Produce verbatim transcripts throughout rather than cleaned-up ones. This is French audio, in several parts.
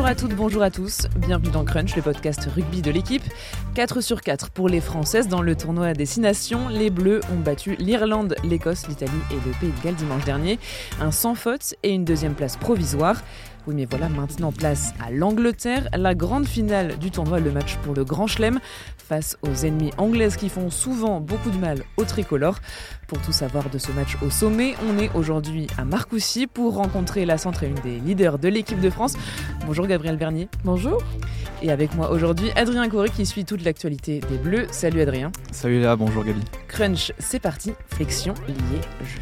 à toutes, bonjour à tous, bienvenue dans Crunch, le podcast rugby de l'équipe. quatre sur quatre pour les Françaises dans le tournoi des six nations. Les Bleus ont battu l'Irlande, l'Écosse, l'Italie et le Pays de Galles dimanche dernier. Un sans faute et une deuxième place provisoire. Oui, mais voilà maintenant place à l'Angleterre, la grande finale du tournoi, le match pour le Grand Chelem, face aux ennemies anglaises qui font souvent beaucoup de mal aux tricolores. Pour tout savoir de ce match au sommet, on est aujourd'hui à Marcoussis pour rencontrer la centre et une des leaders de l'équipe de France. Bonjour Gabriel Bernier. Bonjour. Et avec moi aujourd'hui, Adrien Corré qui suit toute l'actualité des Bleus. Salut Adrien. Salut Léa, bonjour Gabi. Crunch, c'est parti, flexion, lié, jeu.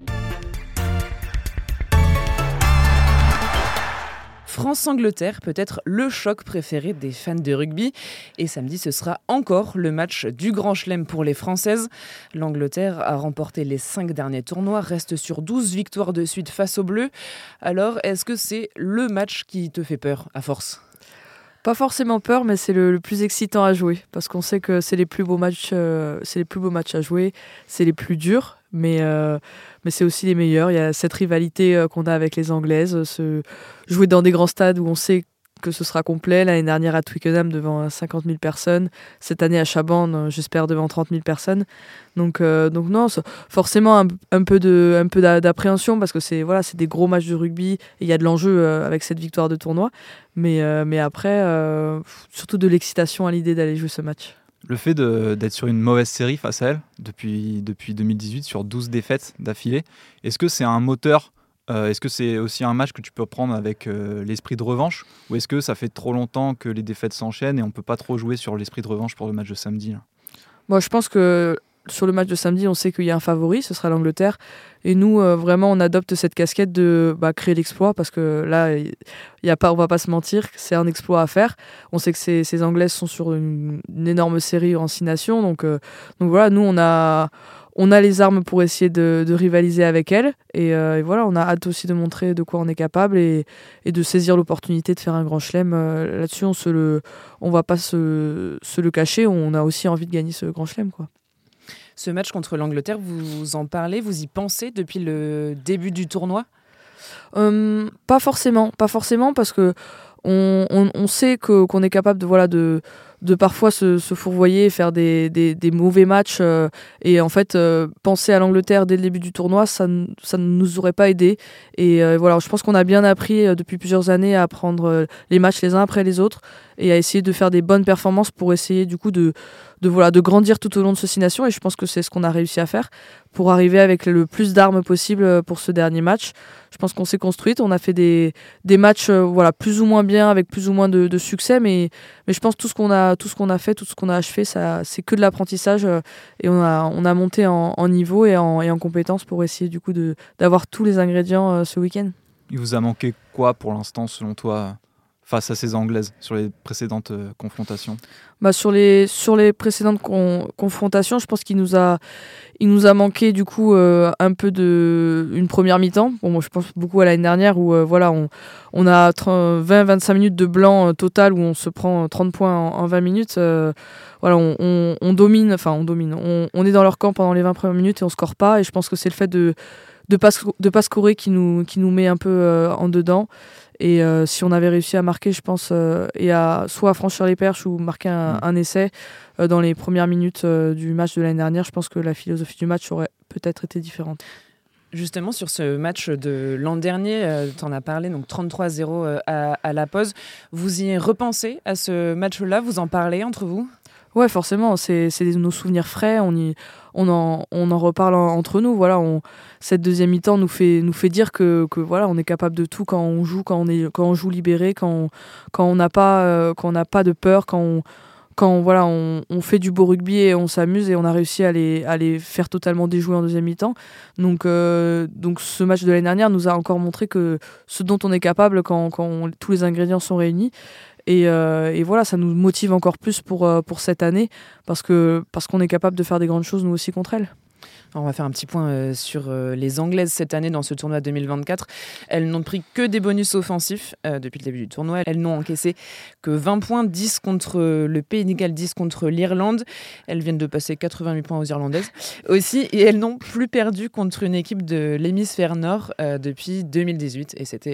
France-Angleterre peut être le choc préféré des fans de rugby. Et samedi, ce sera encore le match du Grand Chelem pour les Françaises. L'Angleterre a remporté les cinq derniers tournois, reste sur douze victoires de suite face aux Bleus. Alors, est-ce que c'est le match qui te fait peur à force ? Pas forcément peur, mais c'est le, le plus excitant à jouer. Parce qu'on sait que c'est les plus beaux matchs, euh, c'est les plus beaux matchs à jouer, c'est les plus durs. Mais, euh, mais c'est aussi les meilleurs. Il y a cette rivalité euh, qu'on a avec les Anglaises. Se jouer dans des grands stades où on sait que ce sera complet. L'année dernière à Twickenham devant cinquante mille personnes. Cette année à Chaban, j'espère devant trente mille personnes. Donc, euh, donc non, forcément un, un peu, de, un peu d'appréhension parce que c'est, voilà, c'est des gros matchs de rugby. Et il y a de l'enjeu euh, avec cette victoire de tournoi. Mais, euh, mais après, euh, surtout de l'excitation à l'idée d'aller jouer ce match. Le fait de, d'être sur une mauvaise série face à elle, depuis, depuis deux mille dix-huit, sur douze défaites d'affilée, est-ce que c'est un moteur euh, Est-ce que c'est aussi un match que tu peux prendre avec euh, l'esprit de revanche ? Ou est-ce que ça fait trop longtemps que les défaites s'enchaînent et on ne peut pas trop jouer sur l'esprit de revanche pour le match de samedi là ? Moi, je pense que sur le match de samedi, on sait qu'il y a un favori, ce sera l'Angleterre. Et nous, euh, vraiment, on adopte cette casquette de bah, créer l'exploit parce que là, y, y a pas, on ne va pas se mentir, c'est un exploit à faire. On sait que ces, ces Anglaises sont sur une, une énorme série en six nations. Donc, euh, donc voilà, nous, on a, on a les armes pour essayer de, de rivaliser avec elles. Et, euh, et voilà, on a hâte aussi de montrer de quoi on est capable et, et de saisir l'opportunité de faire un grand chelem. Euh, là-dessus, on ne va pas se, se le cacher. On a aussi envie de gagner ce grand chelem, quoi. Ce match contre l'Angleterre, vous en parlez, vous y pensez depuis le début du tournoi ? euh, Pas forcément, pas forcément parce que on, on, on sait que, qu'on est capable de, voilà, de, de parfois se, se fourvoyer et faire des, des, des mauvais matchs. Euh, et en fait, euh, penser à l'Angleterre dès le début du tournoi, ça ne nous aurait pas aidé. Et euh, voilà, je pense qu'on a bien appris euh, depuis plusieurs années à prendre euh, les matchs les uns après les autres et à essayer de faire des bonnes performances pour essayer du coup de, de, voilà, de grandir tout au long de ce six nations. Et je pense que c'est ce qu'on a réussi à faire pour arriver avec le plus d'armes possible pour ce dernier match. Je pense qu'on s'est construite, on a fait des, des matchs euh, voilà, plus ou moins bien, avec plus ou moins de, de succès, mais, mais je pense que tout ce qu'on a, tout ce qu'on a fait, tout ce qu'on a achevé, ça, c'est que de l'apprentissage euh, et on a, on a monté en, en niveau et en, et en compétences pour essayer du coup de, d'avoir tous les ingrédients euh, ce week-end. Il vous a manqué quoi pour l'instant, selon toi, face à ces Anglaises, sur les précédentes euh, confrontations ? Bah sur les sur les précédentes con, confrontations, je pense qu'il nous a il nous a manqué du coup euh, un peu de une première mi-temps. Bon, moi je pense beaucoup à l'année dernière où euh, voilà on on a vingt à vingt-cinq minutes de blanc euh, total où on se prend trente points en, en vingt minutes. Euh, voilà, on, on, on domine, enfin on domine, on, on est dans leur camp pendant les vingt premières minutes et on score pas. Et je pense que c'est le fait de de pas de pas scorer qui nous qui nous met un peu euh, en dedans. Et euh, si on avait réussi à marquer, je pense, euh, et à soit à franchir les perches ou marquer un, un essai euh, dans les premières minutes euh, du match de l'année dernière, je pense que la philosophie du match aurait peut-être été différente. Justement, sur ce match de l'an dernier, euh, tu en as parlé, donc trente-trois zéro euh, à, à la pause. Vous y repensez à ce match-là ? Vous en parlez entre vous ? Ouais, forcément, c'est, c'est nos souvenirs frais, on, y, on, en, on en reparle en, entre nous. Voilà, on, cette deuxième mi-temps nous fait, nous fait dire que, que voilà, on est capable de tout quand on joue, quand on, est, quand on joue libéré, quand on quand on n'a pas, euh, quand on n'a pas de peur, quand on, quand voilà, on, on fait du beau rugby et on s'amuse et on a réussi à les, à les faire totalement déjouer en deuxième mi-temps. Donc, euh, donc ce match de l'année dernière nous a encore montré que ce dont on est capable quand, quand on, tous les ingrédients sont réunis. Et, euh, et voilà, ça nous motive encore plus pour, euh, pour cette année parce, que, parce qu'on est capable de faire des grandes choses nous aussi contre elles. On va faire un petit point euh, sur euh, les Anglaises cette année dans ce tournoi deux mille vingt-quatre. Elles n'ont pris que des bonus offensifs euh, depuis le début du tournoi. Elles n'ont encaissé que vingt points, dix contre le Pays de Galles, dix contre l'Irlande. Elles viennent de passer quatre-vingt-huit points aux Irlandaises aussi. Et elles n'ont plus perdu contre une équipe de l'hémisphère nord euh, depuis deux mille dix-huit. Et c'était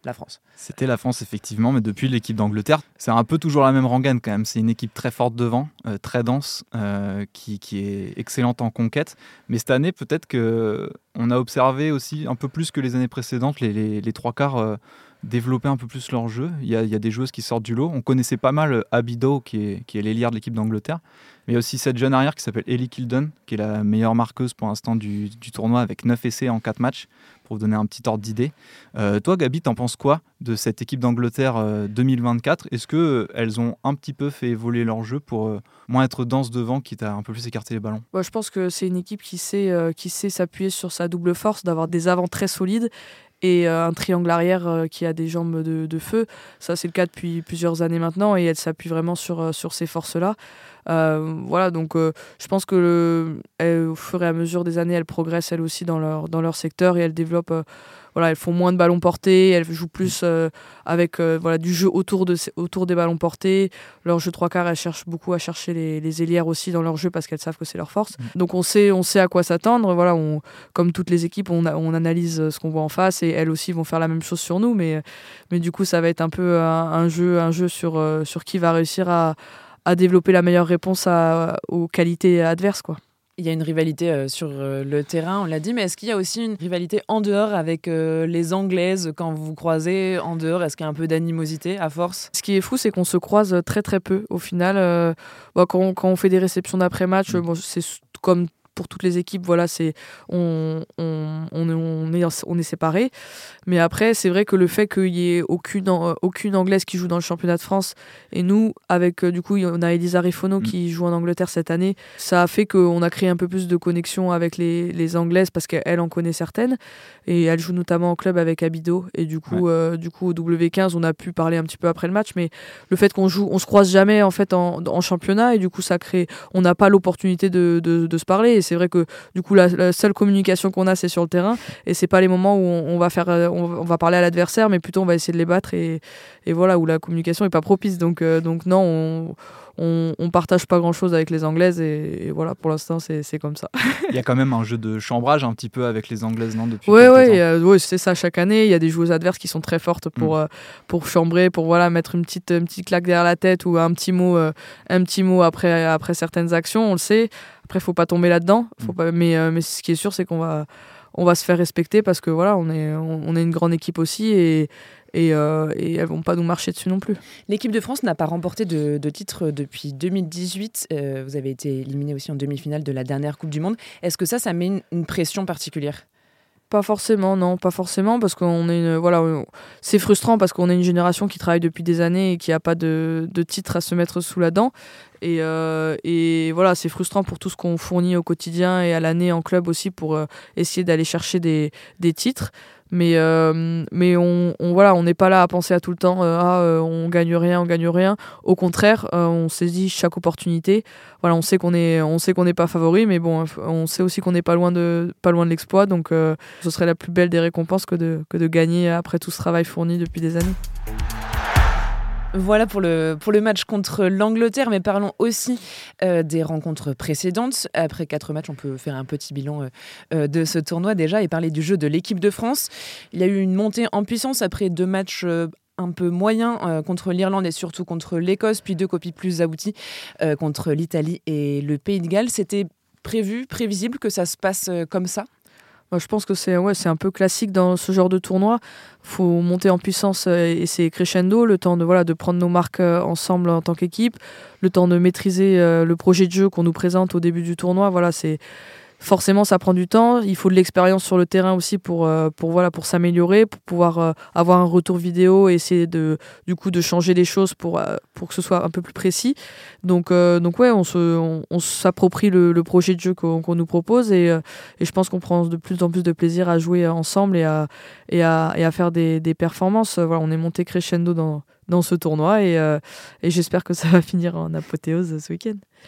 la France. C'était la France, effectivement, mais depuis l'équipe d'Angleterre, c'est un peu toujours la même rengaine quand même. C'est une équipe très forte devant, euh, très dense, euh, qui, qui est excellente en conquête. Mais cette année, peut-être qu'on a observé aussi, un peu plus que les années précédentes, les, les, les trois quarts euh, développer un peu plus leur jeu. Il y, a, il y a des joueuses qui sortent du lot. On connaissait pas mal Abby Doe, qui est, qui est l'ailière de l'équipe d'Angleterre. Mais il y a aussi cette jeune arrière qui s'appelle Ellie Kilden, qui est la meilleure marqueuse pour l'instant du, du tournoi, avec neuf essais en quatre matchs, pour vous donner un petit ordre d'idée. Euh, toi, Gabi, t'en penses quoi de cette équipe d'Angleterre euh, deux mille vingt-quatre ? Est-ce qu'elles euh, ont un petit peu fait évoluer leur jeu pour euh, moins être dense devant, quitte à un peu plus écarter les ballons ? Bah, je pense que c'est une équipe qui sait, euh, qui sait s'appuyer sur sa double force, d'avoir des avants très solides et euh, un triangle arrière euh, qui a des jambes de, de feu. Ça, c'est le cas depuis plusieurs années maintenant et elle s'appuie vraiment sur, euh, sur ces forces-là. Euh, voilà, donc euh, je pense que le, elle, au fur et à mesure des années, elles progressent elles aussi dans leur, dans leur secteur et elles développent, euh, voilà, elles font moins de ballons portés, elles jouent plus euh, avec euh, voilà, du jeu autour, de, autour des ballons portés. Leur jeu trois quarts, elles cherchent beaucoup à chercher les, les ailières aussi dans leur jeu parce qu'elles savent que c'est leur force. Mmh. Donc on sait, on sait à quoi s'attendre. Voilà, on, comme toutes les équipes, on, a, on analyse ce qu'on voit en face et elles aussi vont faire la même chose sur nous. Mais, mais du coup, ça va être un peu un, un jeu, un jeu sur, euh, sur qui va réussir à à développer la meilleure réponse à, aux qualités adverses, quoi. Il y a une rivalité euh, sur euh, le terrain, on l'a dit, mais est-ce qu'il y a aussi une rivalité en dehors avec euh, les Anglaises quand vous vous croisez en dehors ? Est-ce qu'il y a un peu d'animosité à force ? Ce qui est fou, c'est qu'on se croise très très peu. Au final, euh, bah, quand, on, quand on fait des réceptions d'après-match, mmh. bon, c'est comme pour toutes les équipes, voilà, c'est, on, on, on, on, est, on est séparés. Mais après, c'est vrai que le fait qu'il n'y ait aucune, aucune Anglaise qui joue dans le championnat de France, et nous, avec du coup, on a Elisa Rifono mmh. qui joue en Angleterre cette année, ça a fait qu'on a créé un peu plus de connexion avec les, les Anglaises parce qu'elle en connaît certaines. Et elle joue notamment en club avec Abby Doe. Et du coup, ouais. euh, du coup, au W quinze, on a pu parler un petit peu après le match. Mais le fait qu'on joue, on se croise jamais en fait en, en championnat, et du coup, ça crée, on n'a pas l'opportunité de, de, de se parler. Et c'est vrai que du coup, la, la seule communication qu'on a, c'est sur le terrain. Et c'est pas les moments où on, on va faire, on, on va parler à l'adversaire, mais plutôt on va essayer de les battre. Et, et voilà, où la communication est pas propice. Donc, euh, donc non, on On, on partage pas grand chose avec les Anglaises et, et voilà, pour l'instant c'est, c'est comme ça. Il y a quand même un jeu de chambrage un petit peu avec les Anglaises, non, depuis ouais, quelques ouais, temps. euh, ouais, c'est ça chaque année. Il y a des joueuses adverses qui sont très fortes pour, mmh. euh, pour chambrer, pour voilà, mettre une petite, une petite claque derrière la tête ou un petit mot, euh, un petit mot après, après certaines actions, on le sait. Après, faut pas tomber là-dedans. Faut mmh. pas, mais, euh, mais ce qui est sûr, c'est qu'on va, on va se faire respecter parce que voilà, on est, on, on est une grande équipe aussi et Et, euh, et elles ne vont pas nous marcher dessus non plus. L'équipe de France n'a pas remporté de, de titre depuis deux mille dix-huit. Euh, vous avez été éliminé aussi en demi-finale de la dernière Coupe du Monde. Est-ce que ça, ça met une, une pression particulière ? Pas forcément, non, pas forcément, parce qu'on est une, voilà, c'est frustrant parce qu'on est une génération qui travaille depuis des années et qui n'a pas de, de titre à se mettre sous la dent. Et, euh, et voilà, c'est frustrant pour tout ce qu'on fournit au quotidien et à l'année en club aussi pour euh, essayer d'aller chercher des, des titres. Mais, euh, mais on, on voilà, on n'est pas là à penser à tout le temps euh, ah, euh, on gagne rien, on gagne rien. Au contraire, euh, on saisit chaque opportunité. Voilà, on sait qu'on est, on sait qu'on n'est pas favori, mais bon, on sait aussi qu'on n'est pas loin de, pas loin de l'exploit. Donc, euh, ce serait la plus belle des récompenses que de, que de gagner après tout ce travail fourni depuis des années. Voilà pour le, pour le match contre l'Angleterre, mais parlons aussi euh, des rencontres précédentes. Après quatre matchs, on peut faire un petit bilan euh, de ce tournoi déjà et parler du jeu de l'équipe de France. Il y a eu une montée en puissance après deux matchs euh, un peu moyens euh, contre l'Irlande et surtout contre l'Écosse, puis deux copies plus abouties euh, contre l'Italie et le Pays de Galles. C'était prévu, prévisible que ça se passe euh, comme ça ? Je pense que c'est, ouais, c'est un peu classique dans ce genre de tournoi. Il faut monter en puissance et c'est crescendo, le temps de, voilà, de prendre nos marques ensemble en tant qu'équipe, le temps de maîtriser le projet de jeu qu'on nous présente au début du tournoi. Voilà, c'est... Forcément, ça prend du temps. Il faut de l'expérience sur le terrain aussi pour, euh, pour, voilà, pour s'améliorer, pour pouvoir euh, avoir un retour vidéo et essayer de, du coup, de changer les choses pour, euh, pour que ce soit un peu plus précis. Donc, euh, donc ouais, on, se, on, on s'approprie le, le projet de jeu qu'on, qu'on nous propose et, euh, et je pense qu'on prend de plus en plus de plaisir à jouer ensemble et à, et à, et à faire des, des performances. Voilà, on est monté crescendo dans, dans ce tournoi et, euh, et j'espère que ça va finir en apothéose ce week-end.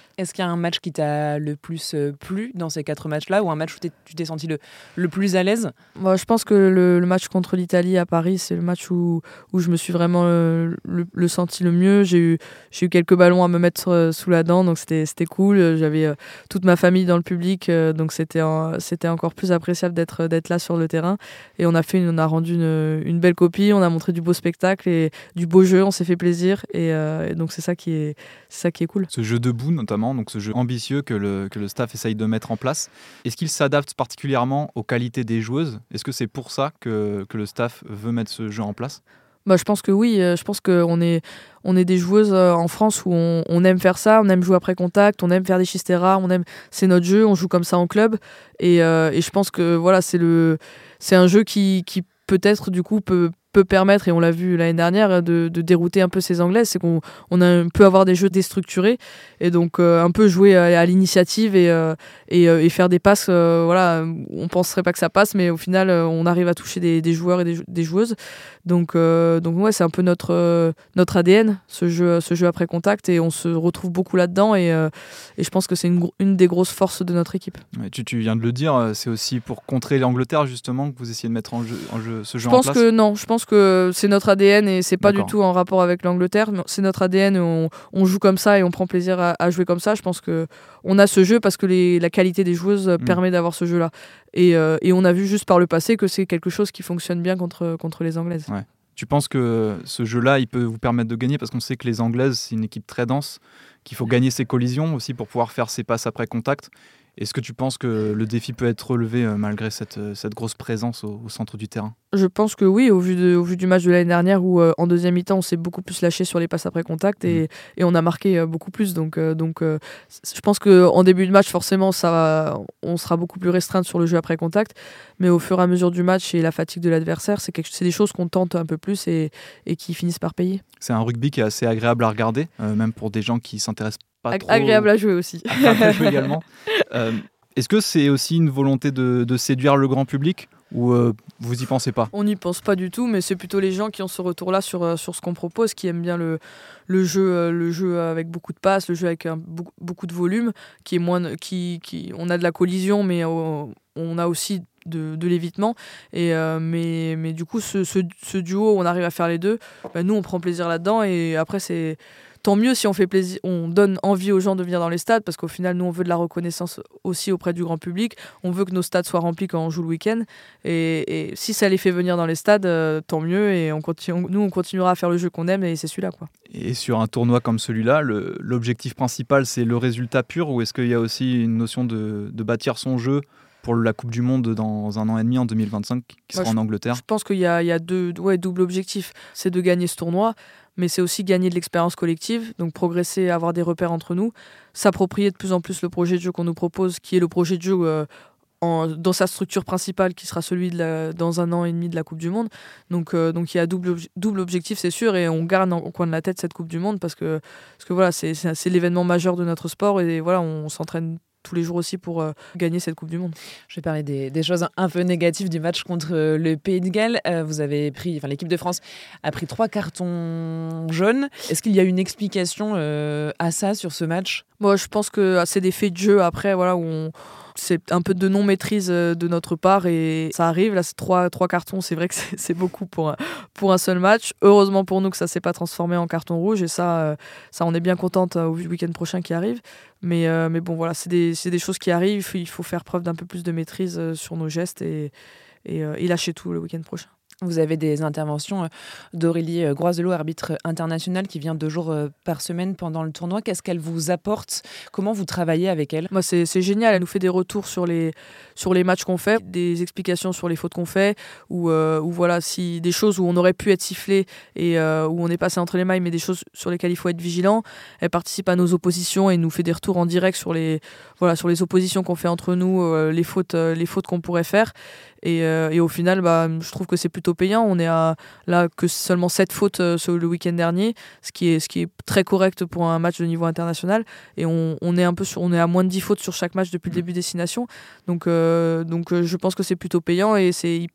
Est-ce qu'il y a un match qui t'a le plus euh, plu dans ces quatre matchs-là, ou un match où t'es, tu t'es senti le, le plus à l'aise? Moi, je pense que le, le match contre l'Italie à Paris, c'est le match où, où je me suis vraiment le, le, le senti le mieux. J'ai eu, j'ai eu quelques ballons à me mettre euh, sous la dent, donc c'était, c'était cool. J'avais euh, toute ma famille dans le public, euh, donc c'était, un, c'était encore plus appréciable d'être, d'être là sur le terrain. Et on a, fait une, on a rendu une, une belle copie, on a montré du beau spectacle et du beau jeu, on s'est fait plaisir. Et, euh, et donc c'est ça, qui est, c'est ça qui est cool. Ce jeu debout notamment, donc ce jeu ambitieux que le, que le staff essaye de mettre en place, est-ce qu'il s'adapte particulièrement aux qualités des joueuses? Est-ce que c'est pour ça que, que le staff veut mettre ce jeu en place? Bah, je pense que oui, je pense qu'on est, on est des joueuses en France où on, on aime faire ça, on aime jouer après contact, on aime faire des chisteras, on aime, c'est notre jeu, on joue comme ça en club. Et, euh, et je pense que voilà, c'est, le, c'est un jeu qui, qui peut-être du coup peut peut permettre, et on l'a vu l'année dernière, de, de dérouter un peu ces Anglaises. C'est qu'on on a, on peut avoir des jeux déstructurés et donc euh, un peu jouer à, à l'initiative et, euh, et, euh, et faire des passes. Euh, voilà, on penserait pas que ça passe, mais au final, euh, on arrive à toucher des, des joueurs et des, des joueuses. Donc, euh, donc ouais, c'est un peu notre, euh, notre A D N, ce jeu, ce jeu après contact, et on se retrouve beaucoup là-dedans. Et, euh, et je pense que c'est une, une des grosses forces de notre équipe. Ouais, tu, tu viens de le dire, c'est aussi pour contrer l'Angleterre justement que vous essayez de mettre en jeu, en jeu ce jeu en place. Je pense que non, je pense que c'est notre A D N et c'est pas D'accord. du tout en rapport avec l'Angleterre. C'est notre A D N, on, on joue comme ça et on prend plaisir à, à jouer comme ça. Je pense que on a ce jeu parce que les, la qualité des joueuses mmh. permet d'avoir ce jeu-là. Et, euh, et on a vu juste par le passé que c'est quelque chose qui fonctionne bien contre, contre les Anglaises. Ouais. Tu penses que ce jeu-là, il peut vous permettre de gagner parce qu'on sait que les Anglaises, c'est une équipe très dense, qu'il faut gagner ses collisions aussi pour pouvoir faire ses passes après contact. Est-ce que tu penses que le défi peut être relevé euh, malgré cette, euh, cette grosse présence au, au centre du terrain? Je pense que oui, au vu, de, au vu du match de l'année dernière où euh, en deuxième mi-temps on s'est beaucoup plus lâché sur les passes après contact et, mmh. et on a marqué euh, beaucoup plus. Donc, euh, donc euh, je pense qu'en début de match, forcément, ça va, on sera beaucoup plus restreinte sur le jeu après contact. Mais au fur et à mesure du match et la fatigue de l'adversaire, c'est, quelque, c'est des choses qu'on tente un peu plus et, et qui finissent par payer. C'est un rugby qui est assez agréable à regarder, euh, même pour des gens qui s'intéressent pas Ag- trop. Agréable à jouer aussi. Agréable à jouer également. Euh, Est-ce que c'est aussi une volonté de, de séduire le grand public ou euh, vous y pensez pas? On n'y pense pas du tout, mais c'est plutôt les gens qui ont ce retour-là sur, euh, sur ce qu'on propose, qui aiment bien le, le, jeu, euh, le jeu avec beaucoup de passes, le jeu avec un, beaucoup, beaucoup de volume, qui est moins, qui, qui, on a de la collision, mais euh, on a aussi de, de l'évitement. Et, euh, mais, mais du coup, ce, ce, ce duo, on arrive à faire les deux. Bah, nous, on prend plaisir là-dedans et après, c'est... Tant mieux si on fait plaisir, on donne envie aux gens de venir dans les stades parce qu'au final, nous, on veut de la reconnaissance aussi auprès du grand public. On veut que nos stades soient remplis quand on joue le week-end. Et, et si ça les fait venir dans les stades, euh, tant mieux. Et on continue, nous, on continuera à faire le jeu qu'on aime et c'est celui-là, quoi. Et sur un tournoi comme celui-là, le, l'objectif principal, c'est le résultat pur ou est-ce qu'il y a aussi une notion de, de bâtir son jeu pour la Coupe du Monde dans un an et demi en deux mille vingt-cinq qui sera Moi, en Angleterre? Je pense qu'il y a, il y a deux, ouais, double objectif. C'est de gagner ce tournoi, mais c'est aussi gagner de l'expérience collective, donc progresser, avoir des repères entre nous, s'approprier de plus en plus le projet de jeu qu'on nous propose, qui est le projet de jeu euh, en, dans sa structure principale, qui sera celui de la, dans un an et demi de la Coupe du Monde. Donc, euh, donc il y a double, double objectif, c'est sûr, et on garde en, au coin de la tête cette Coupe du Monde parce que, parce que voilà, c'est, c'est, c'est l'événement majeur de notre sport et voilà, on s'entraîne tous les jours aussi pour euh, gagner cette Coupe du Monde. Je vais parler des, des choses un peu négatives du match contre euh, le Pays de Galles. Euh, vous avez pris, enfin l'équipe de France a pris trois cartons jaunes. Est-ce qu'il y a une explication euh, à ça sur ce match? Moi, je pense que c'est des faits de jeu après, voilà, où on... c'est un peu de non-maîtrise de notre part et ça arrive. Là, c'est trois, trois cartons, c'est vrai que c'est, c'est beaucoup pour un, pour un seul match. Heureusement pour nous que ça ne s'est pas transformé en carton rouge et ça, ça on est bien contente au week-end prochain qui arrive. Mais, euh, mais bon, voilà, c'est des, c'est des choses qui arrivent. Il faut, il faut faire preuve d'un peu plus de maîtrise sur nos gestes et, et, et lâcher tout le week-end prochain. Vous avez des interventions d'Aurélie Groiselot, arbitre internationale, qui vient deux jours par semaine pendant le tournoi. Qu'est-ce qu'elle vous apporte? Comment vous travaillez avec elle? Moi, c'est, c'est génial. Elle nous fait des retours sur les, sur les matchs qu'on fait, des explications sur les fautes qu'on fait, ou, euh, ou voilà, si des choses où on aurait pu être sifflé et euh, où on est passé entre les mailles, mais des choses sur lesquelles il faut être vigilant. Elle participe à nos oppositions et nous fait des retours en direct sur les, voilà, sur les oppositions qu'on fait entre nous, euh, les fautes, euh, les fautes qu'on pourrait faire. Et, euh, et au final, bah, je trouve que c'est plutôt payant. On est à là que seulement sept fautes euh, sur le week-end dernier, ce qui est ce qui est très correct pour un match de niveau international. Et on, on est un peu sur, on est à moins de dix fautes sur chaque match depuis le début destination. Donc euh, donc euh, je pense que c'est plutôt payant et c'est hyper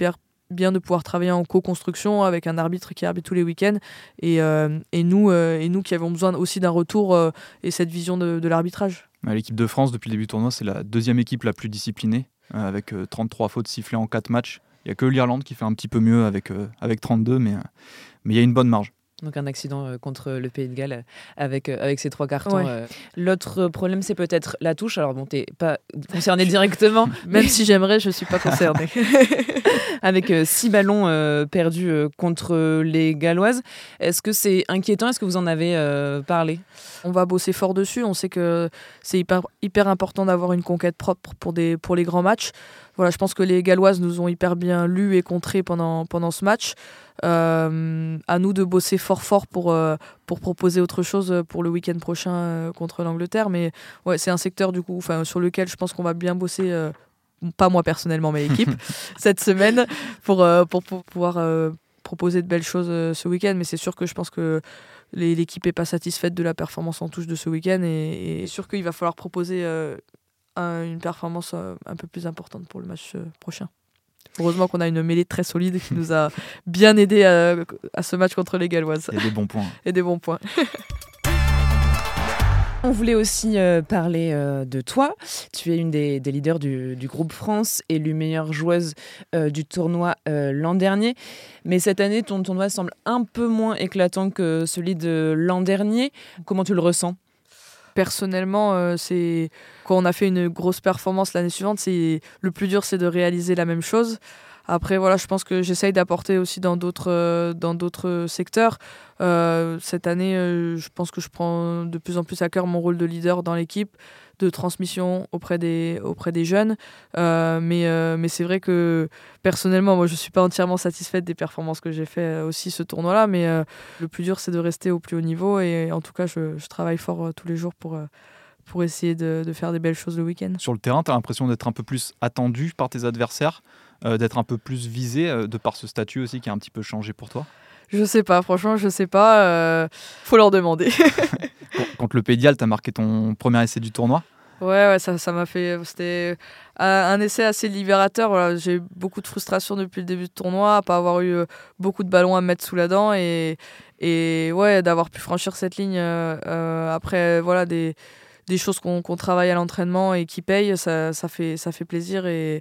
bien de pouvoir travailler en co-construction avec un arbitre qui arbitre tous les week-ends et, euh, et, nous, euh, et nous qui avons besoin aussi d'un retour euh, et cette vision de, de l'arbitrage. L'équipe de France, depuis le début du tournoi, c'est la deuxième équipe la plus disciplinée, euh, avec euh, trente-trois fautes sifflées en quatre matchs. Il n'y a que l'Irlande qui fait un petit peu mieux avec, euh, avec trente-deux, mais euh, mais il y a une bonne marge. Donc un accident euh, contre le Pays de Galles euh, avec, euh, avec ces trois cartons. Ouais. Euh. L'autre problème, c'est peut-être la touche. Alors bon, t'es pas concerné directement. Même si j'aimerais, je ne suis pas concernée. Avec euh, six ballons euh, perdus euh, contre les Galloises. Est-ce que c'est inquiétant ? Est-ce que vous en avez euh, parlé ? On va bosser fort dessus. On sait que c'est hyper, hyper important d'avoir une conquête propre pour, des, pour les grands matchs. Voilà, je pense que les Galloises nous ont hyper bien lus et contrés pendant, pendant ce match. Euh, à nous de bosser fort fort pour, euh, pour proposer autre chose pour le week-end prochain euh, contre l'Angleterre. Mais ouais, c'est un secteur du coup, sur lequel je pense qu'on va bien bosser, euh, pas moi personnellement, mais l'équipe, cette semaine, pour, euh, pour, pour pouvoir euh, proposer de belles choses euh, ce week-end. Mais c'est sûr que je pense que les, l'équipe n'est pas satisfaite de la performance en touche de ce week-end. Et, et sûr qu'il va falloir proposer euh, un, une performance euh, un peu plus importante pour le match euh, prochain. Heureusement qu'on a une mêlée très solide qui nous a bien aidé à, à ce match contre les Galloises. Et des bons points. Et des bons points. On voulait aussi euh, parler euh, de toi. Tu es une des, des leaders du, du groupe France, élue meilleure joueuse euh, du tournoi euh, l'an dernier. Mais cette année, ton tournoi semble un peu moins éclatant que celui de l'an dernier. Comment tu le ressens ? Personnellement, euh, c'est quand on a fait une grosse performance l'année suivante, c'est le plus dur, c'est de réaliser la même chose. Après, voilà, je pense que j'essaye d'apporter aussi dans d'autres, euh, dans d'autres secteurs. Euh, cette année, euh, je pense que je prends de plus en plus à cœur mon rôle de leader dans l'équipe, de transmission auprès des, auprès des jeunes. Euh, mais, euh, mais c'est vrai que personnellement, moi, je ne suis pas entièrement satisfaite des performances que j'ai fait aussi ce tournoi-là. Mais euh, le plus dur, c'est de rester au plus haut niveau. Et en tout cas, je, je travaille fort euh, tous les jours pour, euh, pour essayer de, de faire des belles choses le week-end. Sur le terrain, tu as l'impression d'être un peu plus attendu par tes adversaires, euh, d'être un peu plus visé, euh, de par ce statut aussi qui a un petit peu changé pour toi ? Je sais pas, franchement, je sais pas. Euh, faut leur demander. Contre le Pays de Galles, tu as marqué ton premier essai du tournoi ? Ouais, ouais, ça, ça m'a fait. C'était un essai assez libérateur. Voilà. J'ai eu beaucoup de frustration depuis le début du tournoi, à pas avoir eu beaucoup de ballons à mettre sous la dent et, et ouais, d'avoir pu franchir cette ligne euh, après voilà, des, des choses qu'on, qu'on travaille à l'entraînement et qui payent, ça, ça, fait, ça fait plaisir et,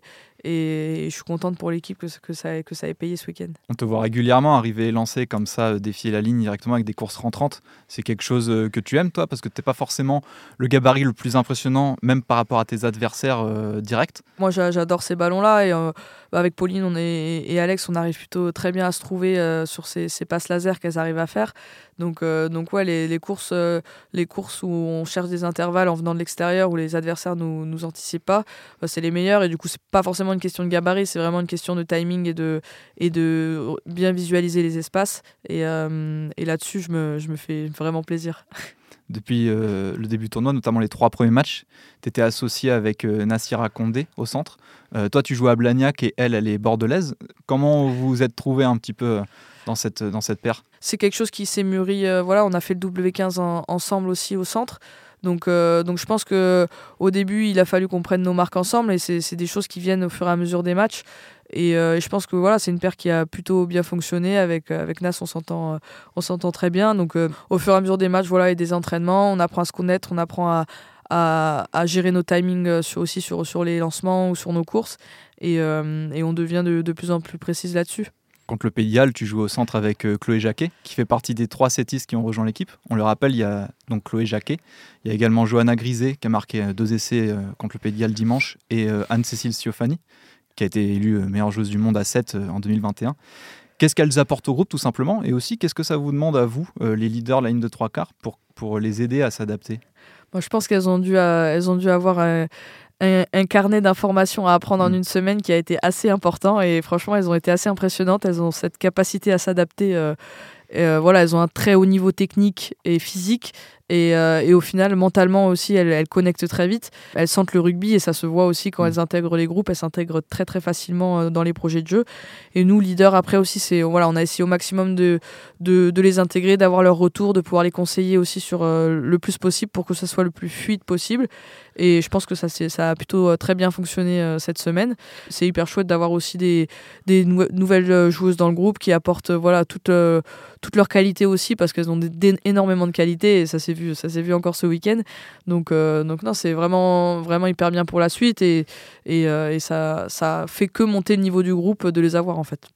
et je suis contente pour l'équipe que, que, ça, que ça ait payé ce week-end. On te voit régulièrement arriver lancé comme ça, défier la ligne directement avec des courses rentrantes. C'est quelque chose que tu aimes, toi, parce que tu n'es pas forcément le gabarit le plus impressionnant, même par rapport à tes adversaires euh, directs. Moi, j'adore ces ballons-là. Et, euh, avec Pauline on est, et Alex, on arrive plutôt très bien à se trouver euh, sur ces, ces passes laser qu'elles arrivent à faire. Donc, euh, donc ouais, les, les, courses, euh, les courses où on cherche des intervalles en venant de l'extérieur, où les adversaires ne nous, nous anticipent pas, euh, c'est les meilleurs. Et du coup, c'est pas forcément une question de gabarit, c'est vraiment une question de timing et de, et de bien visualiser les espaces. Et, euh, et là-dessus, je me, je me fais vraiment plaisir. Depuis euh, le début du tournoi, notamment les trois premiers matchs, tu étais associé avec euh, Nassira Condé au centre. Euh, toi, tu joues à Blagnac et elle, elle est bordelaise. Comment vous vous êtes trouvés un petit peu dans cette, dans cette paire ? C'est quelque chose qui s'est mûri. Euh, voilà, on a fait le W quinze en, ensemble aussi au centre. Donc, euh, donc je pense qu'au début, il a fallu qu'on prenne nos marques ensemble et c'est, c'est des choses qui viennent au fur et à mesure des matchs. Et euh, je pense que voilà, c'est une paire qui a plutôt bien fonctionné. Avec, avec Nas, on s'entend, on s'entend très bien. Donc euh, au fur et à mesure des matchs voilà, et des entraînements, on apprend à se connaître, on apprend à, à, à gérer nos timings sur, aussi sur, sur les lancements ou sur nos courses. Et, euh, et on devient de, de plus en plus précise là-dessus. Contre le Pays de Galles, tu joues au centre avec euh, Chloé Jacquet, qui fait partie des trois settistes qui ont rejoint l'équipe. On le rappelle, il y a donc Chloé Jacquet, il y a également Johanna Griset, qui a marqué deux essais euh, contre le Pays de Galles dimanche, et euh, Anne-Cécile Siofani, qui a été élue euh, meilleure joueuse du monde à sept euh, en deux mille vingt et un. Qu'est-ce qu'elles apportent au groupe, tout simplement ? Et aussi, qu'est-ce que ça vous demande à vous, euh, les leaders de la ligne de trois quarts, pour, pour les aider à s'adapter ? Moi, je pense qu'elles ont dû, euh, elles ont dû avoir... Euh... Un, un carnet d'informations à apprendre en une semaine qui a été assez important et franchement elles ont été assez impressionnantes, elles ont cette capacité à s'adapter, euh, et, euh, voilà, elles ont un très haut niveau technique et physique Et, euh, et au final, mentalement aussi, elles, elles connectent très vite. Elles sentent le rugby et ça se voit aussi quand elles intègrent les groupes. Elles s'intègrent très très facilement dans les projets de jeu. Et nous, leaders, après aussi, c'est, voilà, on a essayé au maximum de, de, de les intégrer, d'avoir leur retour, de pouvoir les conseiller aussi sur euh, le plus possible pour que ça soit le plus fluide possible. Et je pense que ça, c'est, ça a plutôt très bien fonctionné euh, cette semaine. C'est hyper chouette d'avoir aussi des, des nou- nouvelles joueuses dans le groupe qui apportent euh, voilà, toute, euh, toute leur qualité aussi, parce qu'elles ont des, des, énormément de qualité et ça s'est vu, ça s'est vu encore ce week-end. Donc, euh, donc non, c'est vraiment, vraiment hyper bien pour la suite et, et, euh, et ça, ça fait que monter le niveau du groupe de les avoir en fait.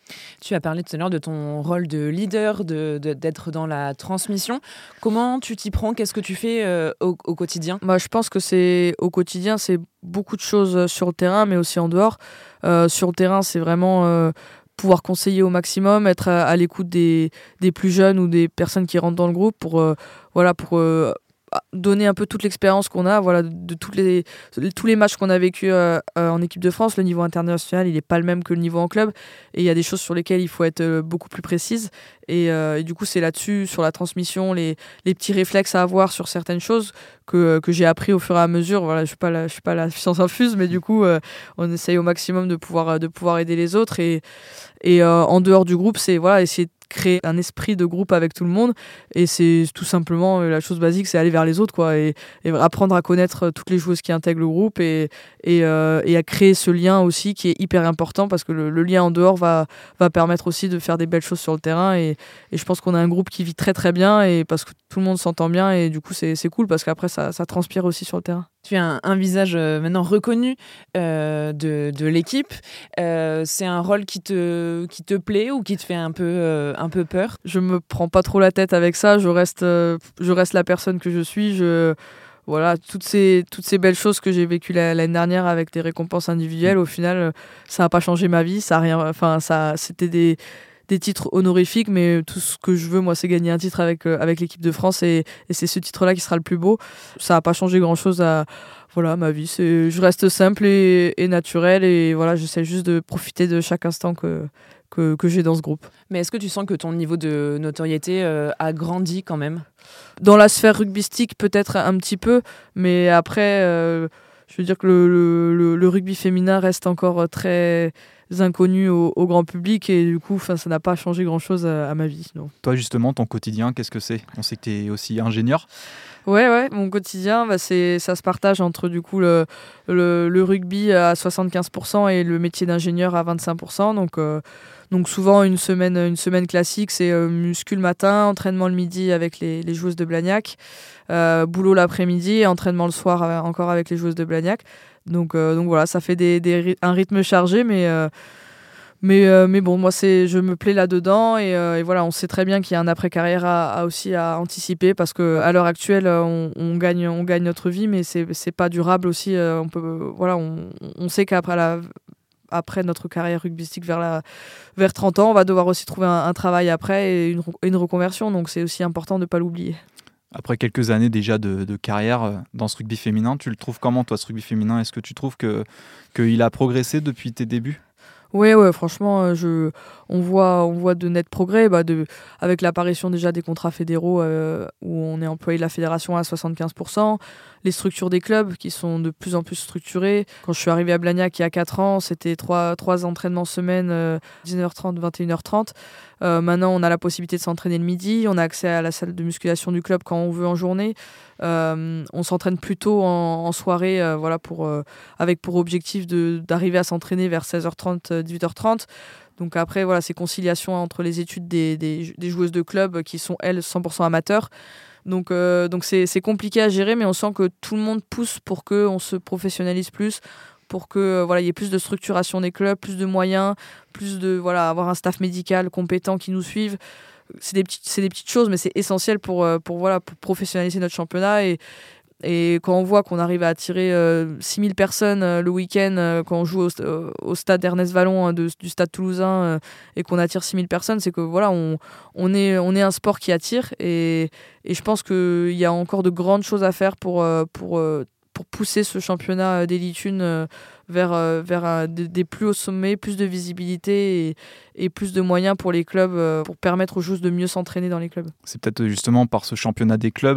Tu as parlé tout à l'heure de ton rôle de leader, de, de, d'être dans la transmission. Comment tu t'y prends ? Qu'est-ce que tu fais euh, au, au quotidien ? Bah, je pense que c'est au quotidien, c'est beaucoup de choses sur le terrain, mais aussi en dehors. Euh, sur le terrain, c'est vraiment euh, pouvoir conseiller au maximum, être à, à l'écoute des, des plus jeunes ou des personnes qui rentrent dans le groupe pour, euh, voilà, pour euh, donner un peu toute l'expérience qu'on a, voilà, de, de toutes les, tous les matchs qu'on a vécu euh, euh, en équipe de France. Le niveau international, il n'est pas le même que le niveau en club. Et il y a des choses sur lesquelles il faut être euh, beaucoup plus précise. Et, euh, et du coup, c'est là-dessus, sur la transmission, les, les petits réflexes à avoir sur certaines choses que, que j'ai appris au fur et à mesure. Voilà, je ne suis pas la, je suis pas la science infuse, mais du coup, euh, on essaye au maximum de pouvoir, de pouvoir aider les autres. Et, et euh, en dehors du groupe, c'est voilà, essayer de créer un esprit de groupe avec tout le monde, et c'est tout simplement la chose basique, c'est aller vers les autres quoi, et, et apprendre à connaître toutes les joueuses qui intègrent le groupe et, et, euh, et à créer ce lien aussi qui est hyper important, parce que le, le lien en dehors va, va permettre aussi de faire des belles choses sur le terrain, et, et je pense qu'on a un groupe qui vit très très bien, et parce que tout le monde s'entend bien, et du coup c'est, c'est cool parce qu'après ça, ça transpire aussi sur le terrain. Tu as un, un visage euh, maintenant reconnu euh, de, de l'équipe. Euh, c'est un rôle qui te, qui te plaît ou qui te fait un peu, euh, un peu peur ? Je me prends pas trop la tête avec ça. Je reste, euh, je reste la personne que je suis. Je, voilà, toutes ces, toutes ces belles choses que j'ai vécues la, l'année dernière avec des récompenses individuelles, au final, ça n'a pas changé ma vie. Ça a rien, enfin, ça, c'était des des titres honorifiques, mais tout ce que je veux, moi, c'est gagner un titre avec, euh, avec l'équipe de France, et, et c'est ce titre-là qui sera le plus beau. Ça n'a pas changé grand-chose à voilà, ma vie. C'est, je reste simple et, et naturel, et voilà, j'essaie juste de profiter de chaque instant que, que, que j'ai dans ce groupe. Mais est-ce que tu sens que ton niveau de notoriété euh, a grandi quand même ? Dans la sphère rugbystique, peut-être un petit peu, mais après, euh, je veux dire que le, le, le, le rugby féminin reste encore très inconnu au, au grand public, et du coup ça n'a pas changé grand chose à, à ma vie. Non. Toi justement, ton quotidien, qu'est-ce que c'est ? On sait que tu es aussi ingénieur. Ouais, ouais, mon quotidien, bah, c'est, ça se partage entre du coup le, le, le rugby à soixante-quinze pour cent et le métier d'ingénieur à vingt-cinq pour cent. Donc, euh, donc souvent une semaine, une semaine classique, c'est euh, muscu le matin, entraînement le midi avec les, les joueuses de Blagnac, euh, boulot l'après-midi et entraînement le soir euh, encore avec les joueuses de Blagnac. Donc, euh, donc voilà, ça fait des, des, un rythme chargé, mais, euh, mais, euh, mais bon, moi c'est, je me plais là-dedans, et, euh, et voilà, on sait très bien qu'il y a un après-carrière à, à aussi à anticiper, parce qu'à l'heure actuelle, on, on, gagne, on gagne notre vie, mais c'est, c'est pas durable aussi. Euh, on, peut, voilà, on, on sait qu'après la, après notre carrière rugbystique vers, la, vers trente ans, on va devoir aussi trouver un, un travail après et une, une reconversion, donc c'est aussi important de ne pas l'oublier. Après quelques années déjà de, de carrière dans ce rugby féminin, tu le trouves comment toi, ce rugby féminin ? Est-ce que tu trouves que, qu'il a progressé depuis tes débuts ? Oui, ouais, franchement, je, on, voit, on voit de nets progrès, bah de, avec l'apparition déjà des contrats fédéraux euh, où on est employé de la fédération à soixante-quinze pour cent, les structures des clubs qui sont de plus en plus structurées. Quand je suis arrivée à Blagnac il y a quatre ans, c'était trois, trois entraînements semaine, euh, dix-neuf heures trente, vingt et une heures trente. Euh, maintenant, on a la possibilité de s'entraîner le midi, on a accès à la salle de musculation du club quand on veut en journée. Euh, on s'entraîne plutôt en, en soirée, euh, voilà, pour, euh, avec pour objectif de, d'arriver à s'entraîner vers seize heures trente, dix-huit heures trente. Donc après, voilà, c'est conciliation entre les études des, des, des joueuses de club qui sont, elles, cent pour cent amateurs. Donc, euh, donc c'est, c'est compliqué à gérer, mais on sent que tout le monde pousse pour qu'on se professionnalise plus, pour que euh, voilà, il y ait plus de structuration des clubs, plus de moyens, plus de voilà, avoir un staff médical compétent qui nous suive. C'est des petites, c'est des petites choses, mais c'est essentiel pour, euh, pour, voilà, pour professionnaliser notre championnat. Et, et quand on voit qu'on arrive à attirer euh, six mille personnes euh, le week-end, euh, quand on joue au, euh, au stade Ernest Vallon hein, de, du stade toulousain, euh, et qu'on attire six mille personnes, c'est que voilà, on, on, est, on est un sport qui attire. Et, et je pense qu'il y a encore de grandes choses à faire pour, euh, pour, euh, pour pousser ce championnat d'élite un euh, vers, euh, vers euh, des, des plus hauts sommets, plus de visibilité et, et plus de moyens pour les clubs, euh, pour permettre aux joueuses de mieux s'entraîner dans les clubs. C'est peut-être justement par ce championnat des clubs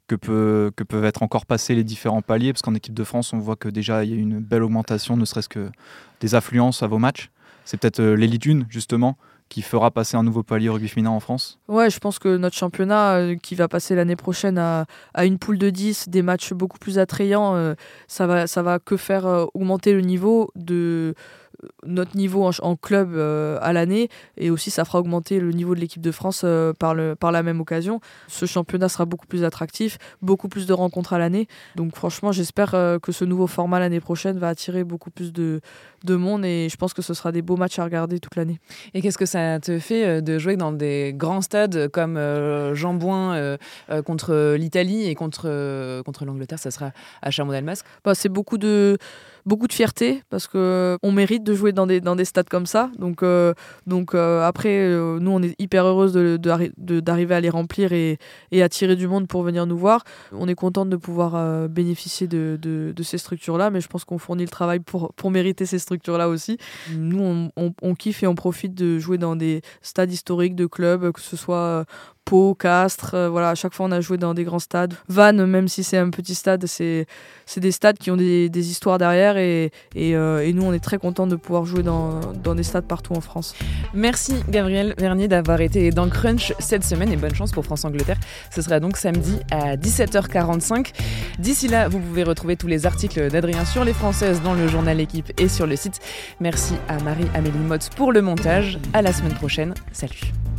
que, peut, que peuvent être encore passés les différents paliers, parce qu'en équipe de France, on voit que déjà il y a une belle augmentation, ne serait-ce que des affluences à vos matchs. C'est peut-être euh, l'élite un, justement, qui fera passer un nouveau palier au rugby féminin en France. Ouais, je pense que notre championnat, euh, qui va passer l'année prochaine à, à une poule de dix, des matchs beaucoup plus attrayants, euh, ça va, ça va que faire euh, augmenter le niveau de notre niveau en, en club euh, à l'année, et aussi ça fera augmenter le niveau de l'équipe de France euh, par, le, par la même occasion. Ce championnat sera beaucoup plus attractif, beaucoup plus de rencontres à l'année, donc franchement j'espère euh, que ce nouveau format l'année prochaine va attirer beaucoup plus de, de monde, et je pense que ce sera des beaux matchs à regarder toute l'année. Et qu'est-ce que ça te fait de jouer dans des grands stades comme euh, Jean Bouin euh, euh, contre l'Italie et contre, euh, contre l'Angleterre, ça sera à Chaumont-Delmasque? Bah, c'est beaucoup de, beaucoup de fierté, parce qu'on mérite de jouer dans des, dans des stades comme ça. Donc, euh, donc euh, après, euh, nous, on est hyper heureuse de, de, de, d'arriver à les remplir et, et attirer du monde pour venir nous voir. On est contente de pouvoir euh, bénéficier de, de, de ces structures-là, mais je pense qu'on fournit le travail pour, pour mériter ces structures-là aussi. Nous, on, on, on kiffe et on profite de jouer dans des stades historiques de clubs, que ce soit euh, Pau, Castres, euh, voilà, à chaque fois on a joué dans des grands stades. Vannes, même si c'est un petit stade, c'est, c'est des stades qui ont des, des histoires derrière, et, et, euh, et nous on est très contents de pouvoir jouer dans, dans des stades partout en France. Merci Gabriel Vernier d'avoir été dans Crunch cette semaine, et bonne chance pour France-Angleterre. Ce sera donc samedi à dix-sept heures quarante-cinq. D'ici là, vous pouvez retrouver tous les articles d'Adrien sur les Françaises dans le journal Équipe et sur le site. Merci à Marie-Amélie Motz pour le montage. À la semaine prochaine. Salut.